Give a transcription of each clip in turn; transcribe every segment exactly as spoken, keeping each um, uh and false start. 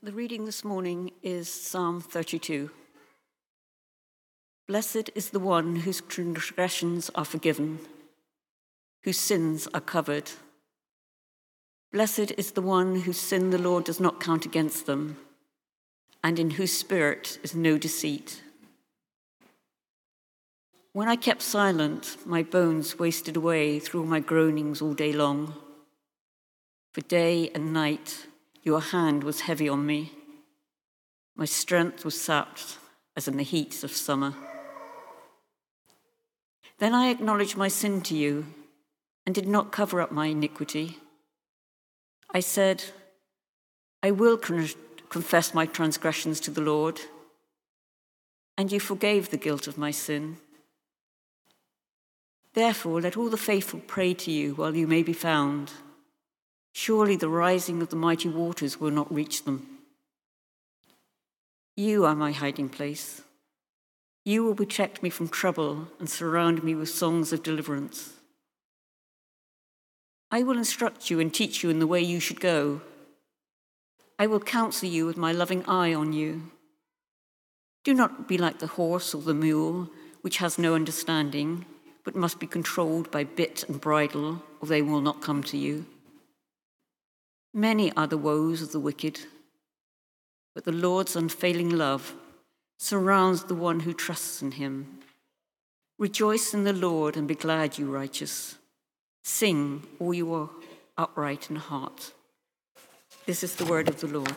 The reading this morning is Psalm thirty-two. Blessed is the one whose transgressions are forgiven, whose sins are covered. Blessed is the one whose sin the Lord does not count against them, and in whose spirit is no deceit. When I kept silent, my bones wasted away through my groanings all day long. For day and night your hand was heavy on me. My strength was sapped as in the heat of summer. Then I acknowledged my sin to you and did not cover up my iniquity. I said, I will con- confess my transgressions to the Lord, and you forgave the guilt of my sin. Therefore, let all the faithful pray to you while you may be found. Surely the rising of the mighty waters will not reach them. You are my hiding place. You will protect me from trouble and surround me with songs of deliverance. I will instruct you and teach you in the way you should go. I will counsel you with my loving eye on you. Do not be like the horse or the mule, which has no understanding, but must be controlled by bit and bridle, or they will not come to you. Many are the woes of the wicked, but the Lord's unfailing love surrounds the one who trusts in him. Rejoice in the Lord and be glad, you righteous. Sing, all you are upright in heart. This is the word of the Lord.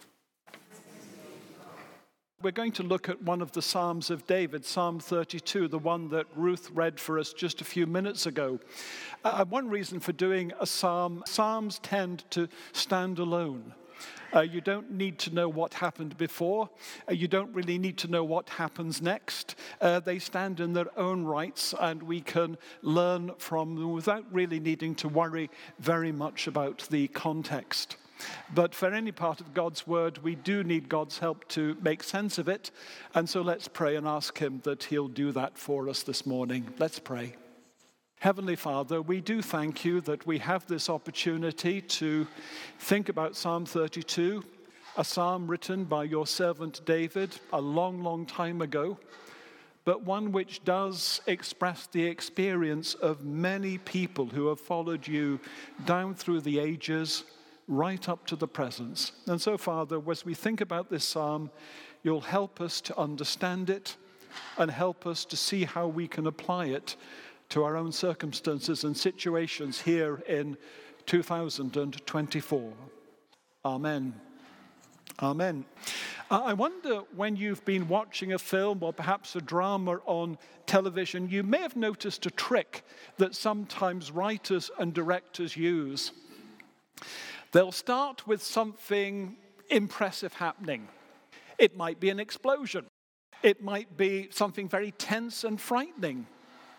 We're going to look at one of the Psalms of David, Psalm thirty-two, the one that Ruth read for us just a few minutes ago. Uh, one reason for doing a psalm, psalms tend to stand alone. Uh, you don't need to know what happened before. Uh, you don't really need to know what happens next. Uh, they stand in their own rights, and we can learn from them without really needing to worry very much about the context. But for any part of God's word, we do need God's help to make sense of it. And so let's pray and ask him that he'll do that for us this morning. Let's pray. Heavenly Father, we do thank you that we have this opportunity to think about Psalm thirty-two, a psalm written by your servant David a long, long time ago, but one which does express the experience of many people who have followed you down through the ages, right up to the present. And so, Father, as we think about this psalm, you'll help us to understand it and help us to see how we can apply it to our own circumstances and situations here in two thousand twenty-four. Amen. Amen. Uh, I wonder, when you've been watching a film or perhaps a drama on television, you may have noticed a trick that sometimes writers and directors use. They'll start with something impressive happening. It might be an explosion. It might be something very tense and frightening.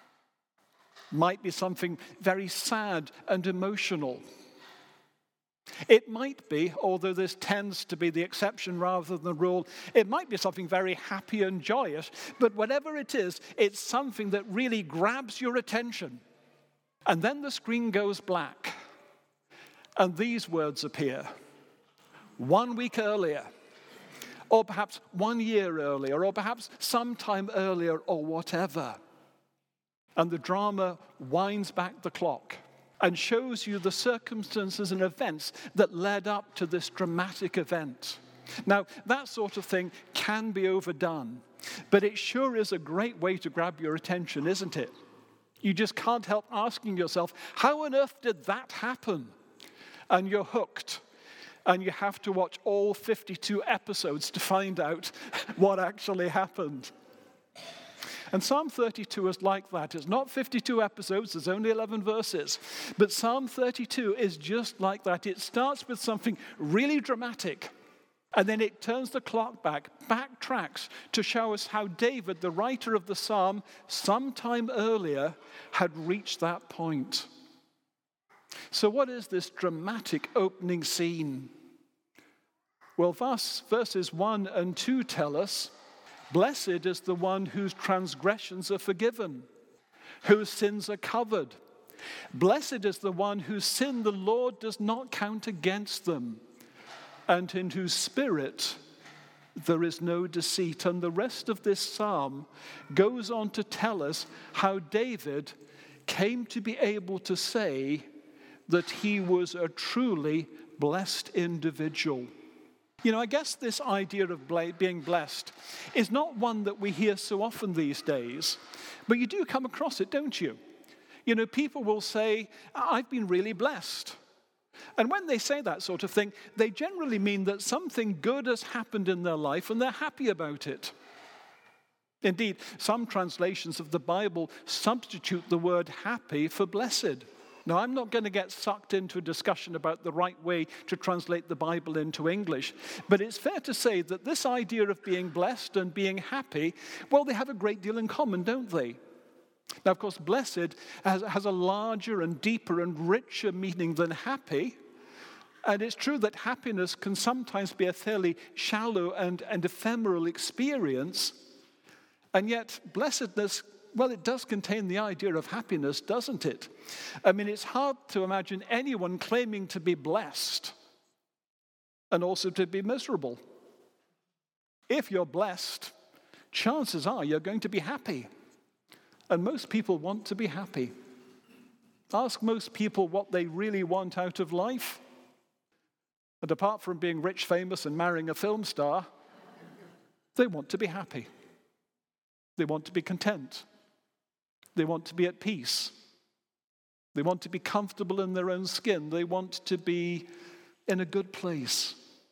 Might be something very sad and emotional. It might be, although this tends to be the exception rather than the rule, it might be something very happy and joyous, but whatever it is, it's something that really grabs your attention. And then the screen goes black. And these words appear. One week earlier, or perhaps one year earlier, or perhaps sometime earlier, or whatever. And the drama winds back the clock and shows you the circumstances and events that led up to this dramatic event. Now, that sort of thing can be overdone, but it sure is a great way to grab your attention, isn't it? You just can't help asking yourself, how on earth did that happen? And you're hooked, and you have to watch all fifty-two episodes to find out what actually happened. And Psalm thirty-two is like that. It's not fifty-two episodes, there's only eleven verses. But Psalm thirty-two is just like that. It starts with something really dramatic, and then it turns the clock back, backtracks to show us how David, the writer of the psalm, sometime earlier had reached that point. So what is this dramatic opening scene? Well, verse, verses one and two tell us, blessed is the one whose transgressions are forgiven, whose sins are covered. Blessed is the one whose sin the Lord does not count against them, and in whose spirit there is no deceit. And the rest of this psalm goes on to tell us how David came to be able to say that he was a truly blessed individual. You know, I guess this idea of being blessed is not one that we hear so often these days, but you do come across it, don't you? You know, people will say, I've been really blessed. And when they say that sort of thing, they generally mean that something good has happened in their life and they're happy about it. Indeed, some translations of the Bible substitute the word happy for blessed. Now, I'm not going to get sucked into a discussion about the right way to translate the Bible into English, but it's fair to say that this idea of being blessed and being happy, well, they have a great deal in common, don't they? Now, of course, blessed has, has a larger and deeper and richer meaning than happy. And it's true that happiness can sometimes be a fairly shallow and, and ephemeral experience. And yet, blessedness, well, it does contain the idea of happiness, doesn't it? I mean, it's hard to imagine anyone claiming to be blessed and also to be miserable. If you're blessed, chances are you're going to be happy. And most people want to be happy. Ask most people what they really want out of life. And apart from being rich, famous, and marrying a film star, they want to be happy. They want to be content. They want to be at peace. They want to be comfortable in their own skin. They want to be in a good place.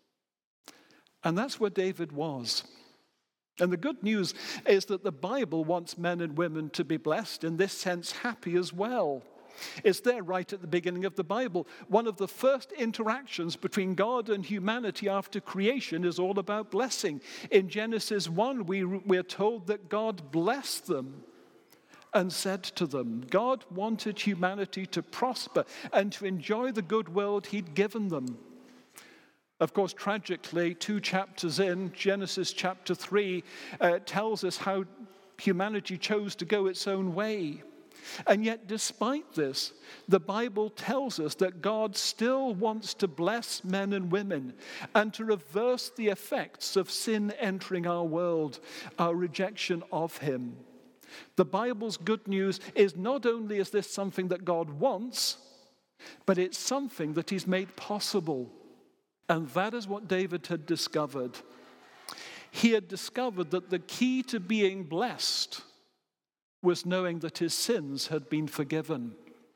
And that's where David was. And the good news is that the Bible wants men and women to be blessed, in this sense, happy as well. It's there right at the beginning of the Bible. One of the first interactions between God and humanity after creation is all about blessing. In Genesis one, we, we're told that God blessed them and said to them, God wanted humanity to prosper and to enjoy the good world he'd given them. Of course, tragically, two chapters in, Genesis chapter three, uh, tells us how humanity chose to go its own way. And yet, despite this, the Bible tells us that God still wants to bless men and women and to reverse the effects of sin entering our world, our rejection of him. The Bible's good news is not only is this something that God wants, but it's something that he's made possible. And that is what David had discovered. He had discovered that the key to being blessed was knowing that his sins had been forgiven.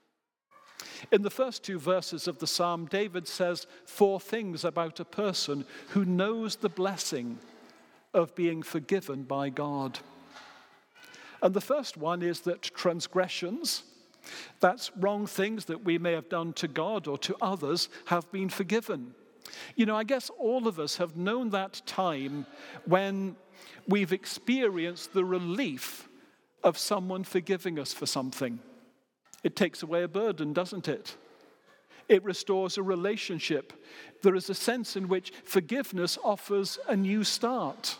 In the first two verses of the psalm, David says four things about a person who knows the blessing of being forgiven by God. And the first one is that transgressions, that's wrong things that we may have done to God or to others, have been forgiven. You know, I guess all of us have known that time when we've experienced the relief of someone forgiving us for something. It takes away a burden, doesn't it? It restores a relationship. There is a sense in which forgiveness offers a new start.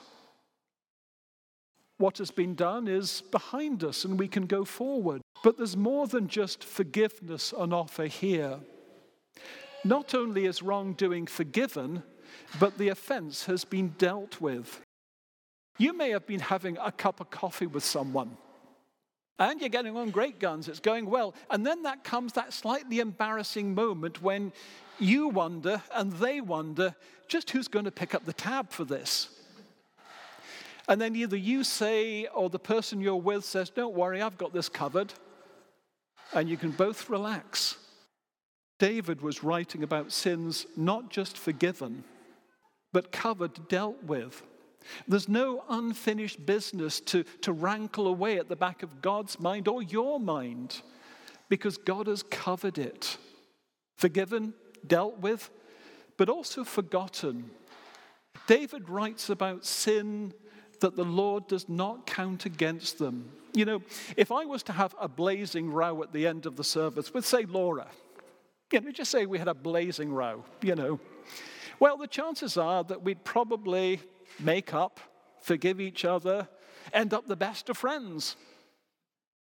What has been done is behind us and we can go forward. But there's more than just forgiveness on offer here. Not only is wrongdoing forgiven, but the offense has been dealt with. You may have been having a cup of coffee with someone, and you're getting on great guns, it's going well, and then that comes that slightly embarrassing moment when you wonder and they wonder just who's going to pick up the tab for this. And then either you say or the person you're with says, don't worry, I've got this covered, and you can both relax. David was writing about sins not just forgiven, but covered, dealt with. There's no unfinished business to, to rankle away at the back of God's mind or your mind, because God has covered it. Forgiven, dealt with, but also forgotten. David writes about sin that the Lord does not count against them. You know, if I was to have a blazing row at the end of the service with, say, Laura, you know, just say we had a blazing row, you know. Well, the chances are that we'd probably make up, forgive each other, end up the best of friends.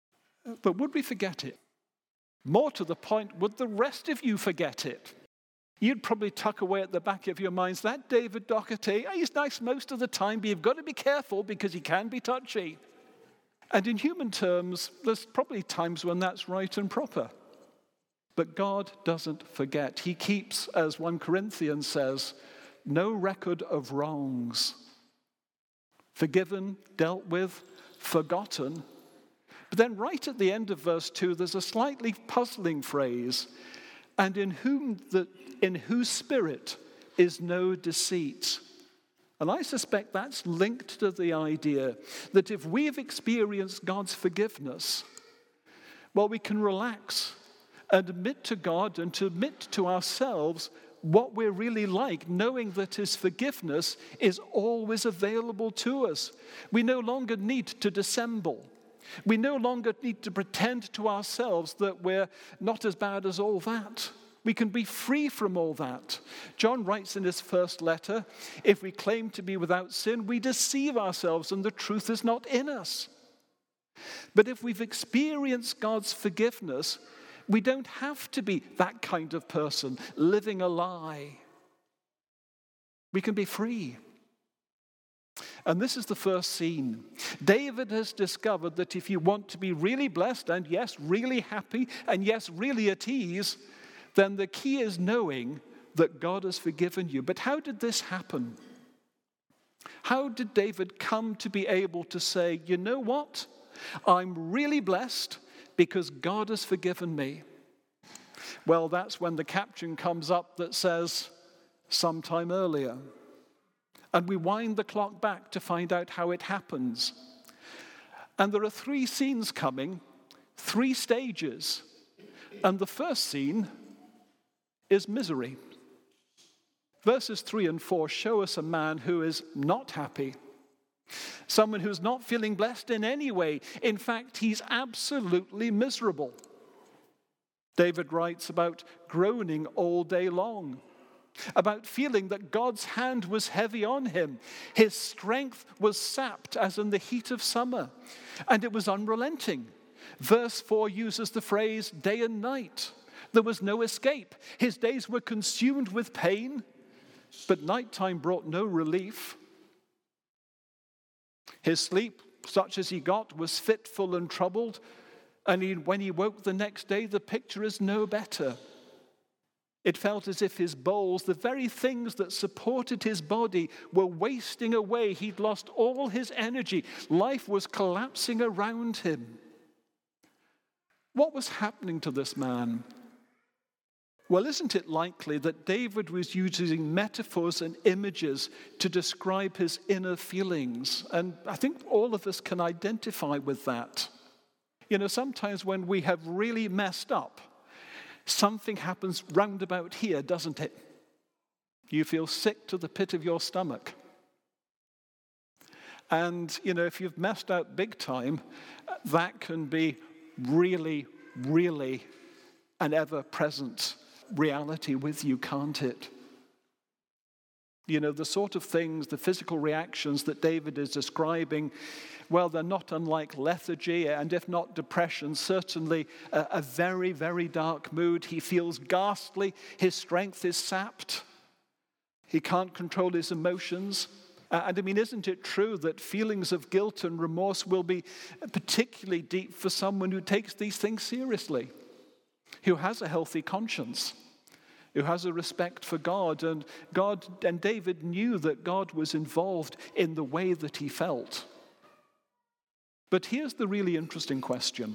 But would we forget it? More to the point, would the rest of you forget it? You'd probably tuck away at the back of your minds, that David Doherty, he's nice most of the time, but you've got to be careful because he can be touchy. And in human terms, there's probably times when that's right and proper. But God doesn't forget. He keeps, as First Corinthians says, no record of wrongs. Forgiven, dealt with, forgotten. But then right at the end of verse two, there's a slightly puzzling phrase. And in whom the, in whose spirit is no deceit. And I suspect that's linked to the idea that if we've experienced God's forgiveness, well, we can relax and admit to God and to admit to ourselves what we're really like, knowing that his forgiveness is always available to us. We no longer need to dissemble. We no longer need to pretend to ourselves that we're not as bad as all that. We can be free from all that. John writes in his first letter, if we claim to be without sin, we deceive ourselves and the truth is not in us. But if we've experienced God's forgiveness, we don't have to be that kind of person living a lie. We can be free. And this is the first scene. David has discovered that if you want to be really blessed and yes, really happy and yes, really at ease, then the key is knowing that God has forgiven you. But how did this happen? How did David come to be able to say, you know what? I'm really blessed because God has forgiven me. Well, that's when the caption comes up that says, sometime earlier. And we wind the clock back to find out how it happens. And there are three scenes coming, three stages. And the first scene is misery. Verses three and four show us a man who is not happy. Someone who's not feeling blessed in any way. In fact, he's absolutely miserable. David writes about groaning all day long, about feeling that God's hand was heavy on him. His strength was sapped as in the heat of summer, and it was unrelenting. Verse four uses the phrase day and night. There was no escape. His days were consumed with pain, but nighttime brought no relief. His sleep, such as he got, was fitful and troubled, and he, when he woke the next day, the picture is no better. It felt as if his bowels, the very things that supported his body, were wasting away. He'd lost all his energy. Life was collapsing around him. What was happening to this man? Well, isn't it likely that David was using metaphors and images to describe his inner feelings? And I think all of us can identify with that. You know, sometimes when we have really messed up, something happens round about here, doesn't it? You feel sick to the pit of your stomach. And, you know, if you've messed out big time, that can be really, really an ever-present reality with you, can't it? You know, the sort of things, the physical reactions that David is describing, well, they're not unlike lethargy, and if not depression, certainly a, a very, very dark mood. He feels ghastly. His strength is sapped. He can't control his emotions. Uh, and I mean, isn't it true that feelings of guilt and remorse will be particularly deep for someone who takes these things seriously, who has a healthy conscience, who has a respect for God? And God and David knew that God was involved in the way that he felt. But here's the really interesting question.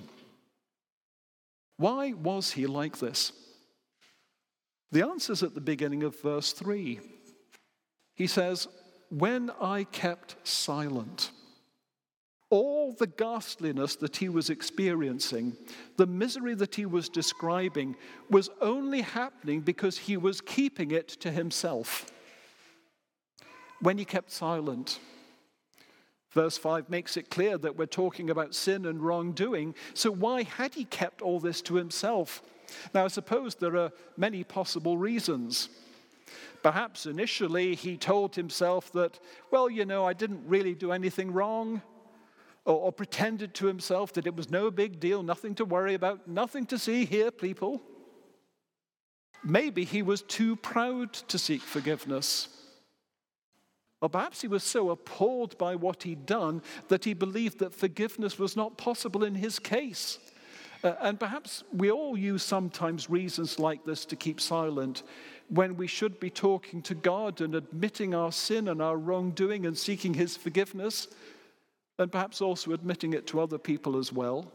Why was he like this? The answer's at the beginning of verse three. He says, when I kept silent. All the ghastliness that he was experiencing, the misery that he was describing, was only happening because he was keeping it to himself. When he kept silent. Verse five makes it clear that we're talking about sin and wrongdoing. So why had he kept all this to himself? Now, I suppose there are many possible reasons. Perhaps initially he told himself that, well, you know, I didn't really do anything wrong. Or, or pretended to himself that it was no big deal, nothing to worry about, nothing to see here, people. Maybe he was too proud to seek forgiveness. Or perhaps he was so appalled by what he'd done that he believed that forgiveness was not possible in his case. Uh, and perhaps we all use sometimes reasons like this to keep silent when we should be talking to God and admitting our sin and our wrongdoing and seeking his forgiveness, and perhaps also admitting it to other people as well.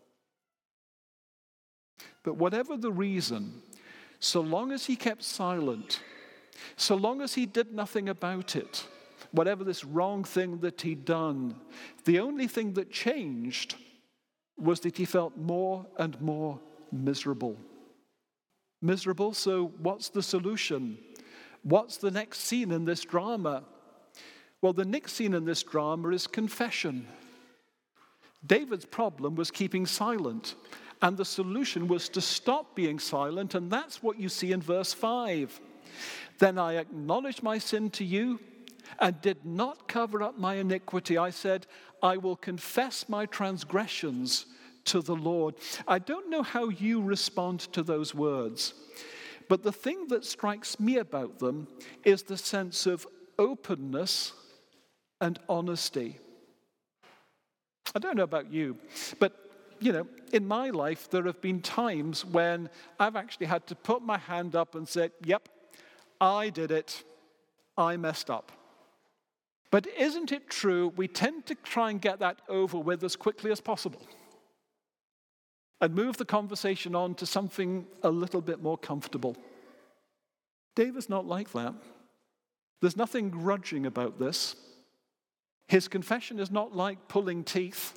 But whatever the reason, so long as he kept silent, so long as he did nothing about it, whatever this wrong thing that he'd done, the only thing that changed was that he felt more and more miserable. Miserable, so what's the solution? What's the next scene in this drama? Well, the next scene in this drama is confession. David's problem was keeping silent, and the solution was to stop being silent, and that's what you see in verse five. Then I acknowledged my sin to you and did not cover up my iniquity. I said, I will confess my transgressions to the Lord. I don't know how you respond to those words, but the thing that strikes me about them is the sense of openness and honesty. I don't know about you, but you know, in my life, there have been times when I've actually had to put my hand up and say, yep, I did it. I messed up. But isn't it true, we tend to try and get that over with as quickly as possible and move the conversation on to something a little bit more comfortable. David's not like that. There's nothing grudging about this. His confession is not like pulling teeth.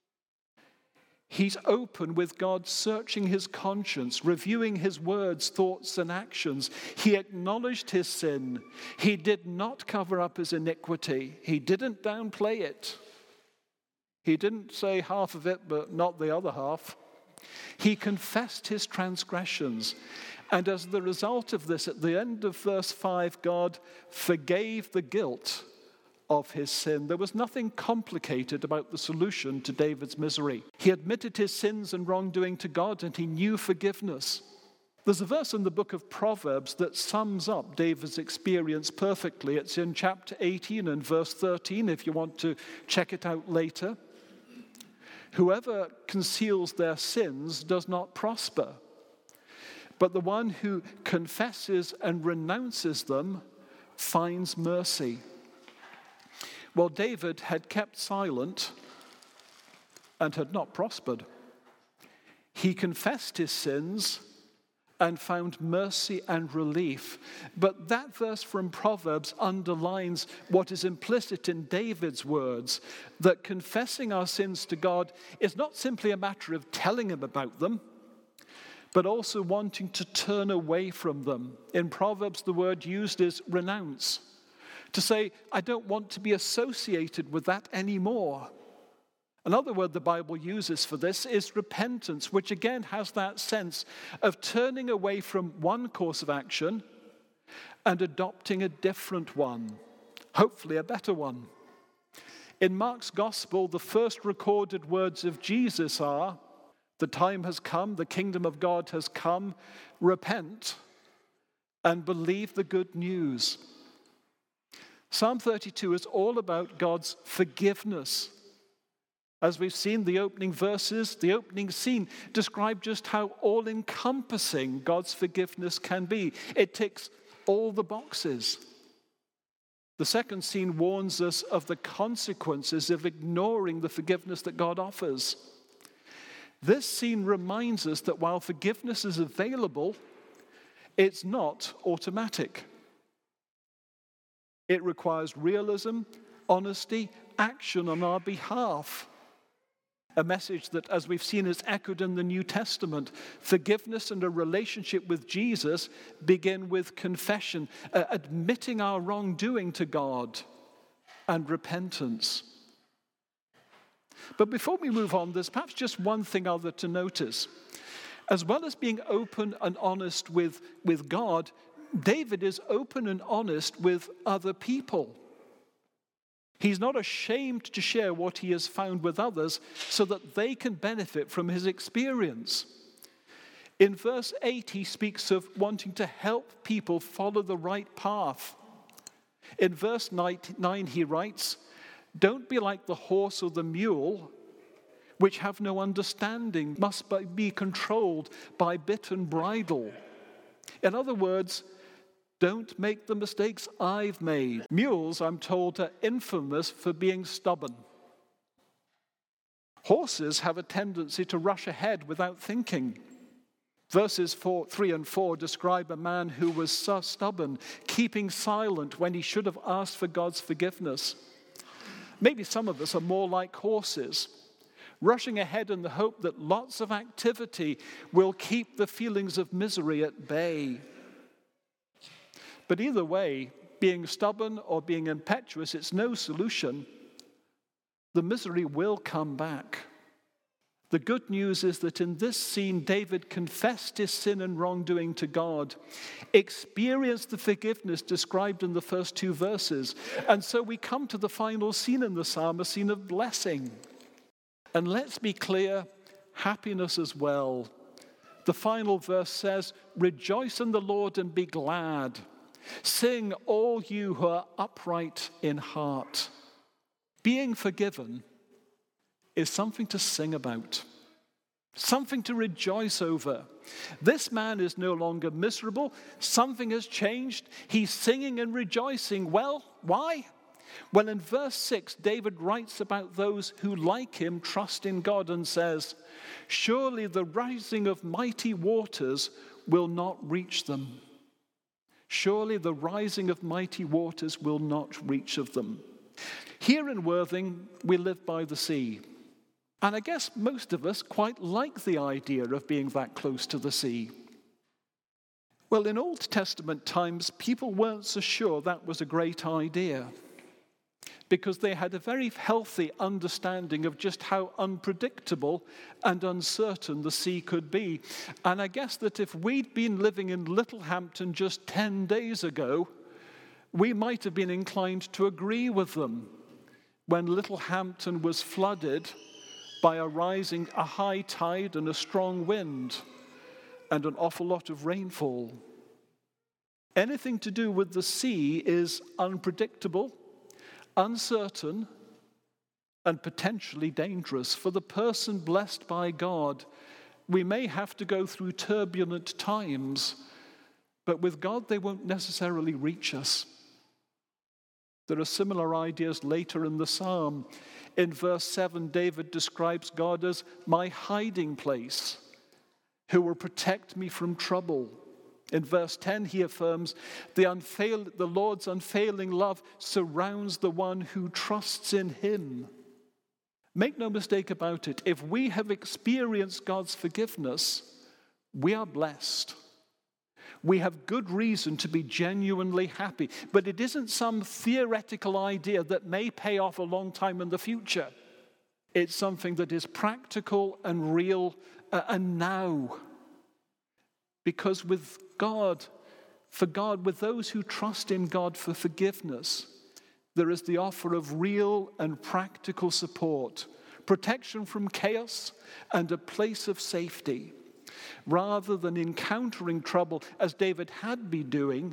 He's open with God, searching his conscience, reviewing his words, thoughts, and actions. He acknowledged his sin. He did not cover up his iniquity. He didn't downplay it. He didn't say half of it, but not the other half. He confessed his transgressions. And as the result of this, at the end of verse five, God forgave the guilt of his sin. There was nothing complicated about the solution to David's misery. He admitted his sins and wrongdoing to God, and he knew forgiveness. There's a verse in the book of Proverbs that sums up David's experience perfectly. It's in chapter eighteen and verse thirteen, if you want to check it out later. Whoever conceals their sins does not prosper, but the one who confesses and renounces them finds mercy. Well, David had kept silent and had not prospered. He confessed his sins and found mercy and relief. But that verse from Proverbs underlines what is implicit in David's words, that confessing our sins to God is not simply a matter of telling him about them, but also wanting to turn away from them. In Proverbs, the word used is renounce. To say, I don't want to be associated with that anymore. Another word the Bible uses for this is repentance, which again has that sense of turning away from one course of action and adopting a different one, hopefully a better one. In Mark's Gospel, the first recorded words of Jesus are, the time has come, the kingdom of God has come, repent and believe the good news. Psalm thirty-two is all about God's forgiveness. As we've seen, the opening verses, the opening scene describe just how all-encompassing God's forgiveness can be. It ticks all the boxes. The second scene warns us of the consequences of ignoring the forgiveness that God offers. This scene reminds us that while forgiveness is available, it's not automatic. It requires realism, honesty, action on our behalf. A message that, as we've seen, is echoed in the New Testament. Forgiveness and a relationship with Jesus begin with confession, uh, admitting our wrongdoing to God, and repentance. But before we move on, there's perhaps just one thing other to notice. As well as being open and honest with, with God, David is open and honest with other people. He's not ashamed to share what he has found with others so that they can benefit from his experience. In verse eight, he speaks of wanting to help people follow the right path. In verse nine, he writes, "Don't be like the horse or the mule, which have no understanding, must be controlled by bit and bridle." In other words, don't make the mistakes I've made. Mules, I'm told, are infamous for being stubborn. Horses have a tendency to rush ahead without thinking. Verses four, three and four describe a man who was so stubborn, keeping silent when he should have asked for God's forgiveness. Maybe some of us are more like horses, rushing ahead in the hope that lots of activity will keep the feelings of misery at bay. But either way, being stubborn or being impetuous, it's no solution. The misery will come back. The good news is that in this scene, David confessed his sin and wrongdoing to God, experienced the forgiveness described in the first two verses. And so we come to the final scene in the psalm, a scene of blessing. And let's be clear, happiness as well. The final verse says, "Rejoice in the Lord and be glad. Sing, all you who are upright in heart." Being forgiven is something to sing about, something to rejoice over. This man is no longer miserable. Something has changed. He's singing and rejoicing. Well, why? Well, in verse six, David writes about those who, like him, trust in God and says, "Surely the rising of mighty waters will not reach them. Surely the rising of mighty waters will not reach of them." Here in Worthing, we live by the sea. And I guess most of us quite like the idea of being that close to the sea. Well, in Old Testament times, people weren't so sure that was a great idea, because they had a very healthy understanding of just how unpredictable and uncertain the sea could be. And I guess that if we'd been living in Littlehampton just ten days ago, we might have been inclined to agree with them when Littlehampton was flooded by a rising, a high tide and a strong wind and an awful lot of rainfall. Anything to do with the sea is unpredictable, uncertain, and potentially dangerous. For the person blessed by God, we may have to go through turbulent times, but with God, they won't necessarily reach us. There are similar ideas later in the psalm. In verse seven, David describes God as my hiding place, who will protect me from trouble. In verse ten, he affirms, the, unfail- the Lord's unfailing love surrounds the one who trusts in him. Make no mistake about it, if we have experienced God's forgiveness, we are blessed. We have good reason to be genuinely happy, but it isn't some theoretical idea that may pay off a long time in the future. It's something that is practical and real uh, and now. Because with God, for God, with those who trust in God for forgiveness, there is the offer of real and practical support, protection from chaos, and a place of safety. Rather than encountering trouble, as David had been doing,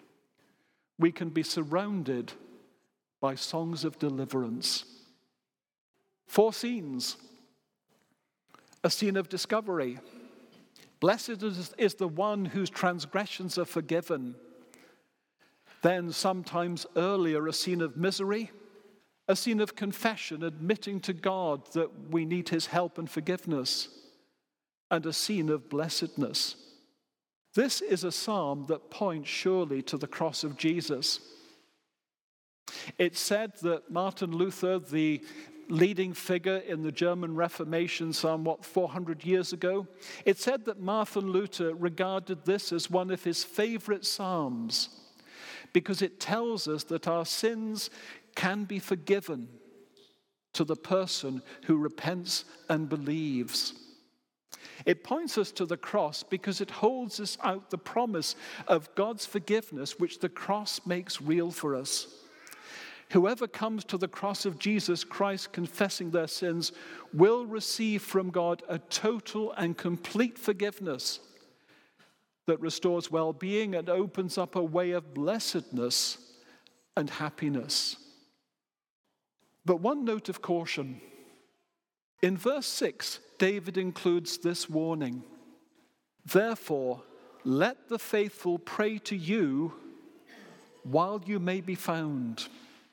we can be surrounded by songs of deliverance. Four scenes. A scene of discovery. Blessed is, is the one whose transgressions are forgiven. Then, sometimes earlier, a scene of misery, a scene of confession, admitting to God that we need his help and forgiveness, and a scene of blessedness. This is a psalm that points surely to the cross of Jesus. It's said that Martin Luther, the leading figure in the German Reformation some, what, four hundred years ago, it said that Martin Luther regarded this as one of his favorite psalms because it tells us that our sins can be forgiven to the person who repents and believes. It points us to the cross because it holds us out the promise of God's forgiveness, which the cross makes real for us. Whoever comes to the cross of Jesus Christ confessing their sins will receive from God a total and complete forgiveness, that restores well-being and opens up a way of blessedness and happiness. But one note of caution. In verse six, David includes this warning. Therefore, let the faithful pray to you while you may be found.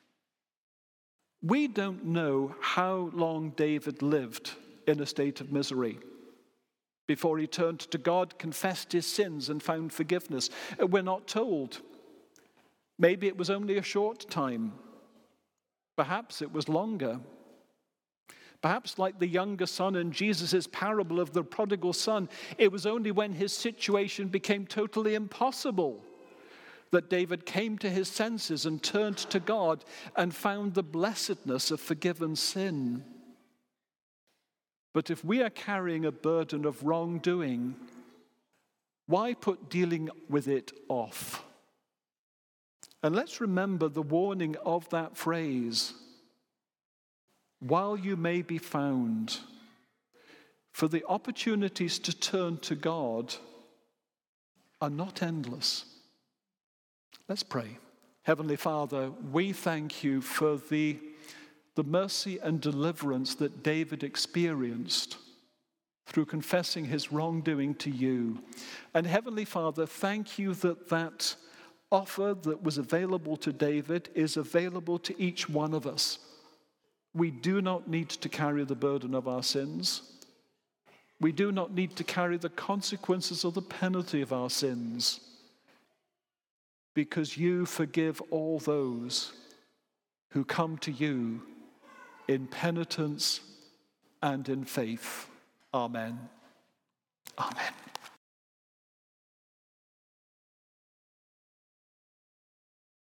We don't know how long David lived in a state of misery before he turned to God, confessed his sins, and found forgiveness. We're not told. Maybe it was only a short time. Perhaps it was longer. Perhaps like the younger son in Jesus' parable of the prodigal son, it was only when his situation became totally impossible that David came to his senses and turned to God and found the blessedness of forgiven sin. But if we are carrying a burden of wrongdoing, why put dealing with it off? And let's remember the warning of that phrase, while you may be found, for the opportunities to turn to God are not endless. Let's pray. Heavenly Father, we thank you for the, the mercy and deliverance that David experienced through confessing his wrongdoing to you. And Heavenly Father, thank you that that offer that was available to David is available to each one of us. We do not need to carry the burden of our sins. We do not need to carry the consequences or the penalty of our sins, because you forgive all those who come to you in penitence and in faith. Amen. Amen.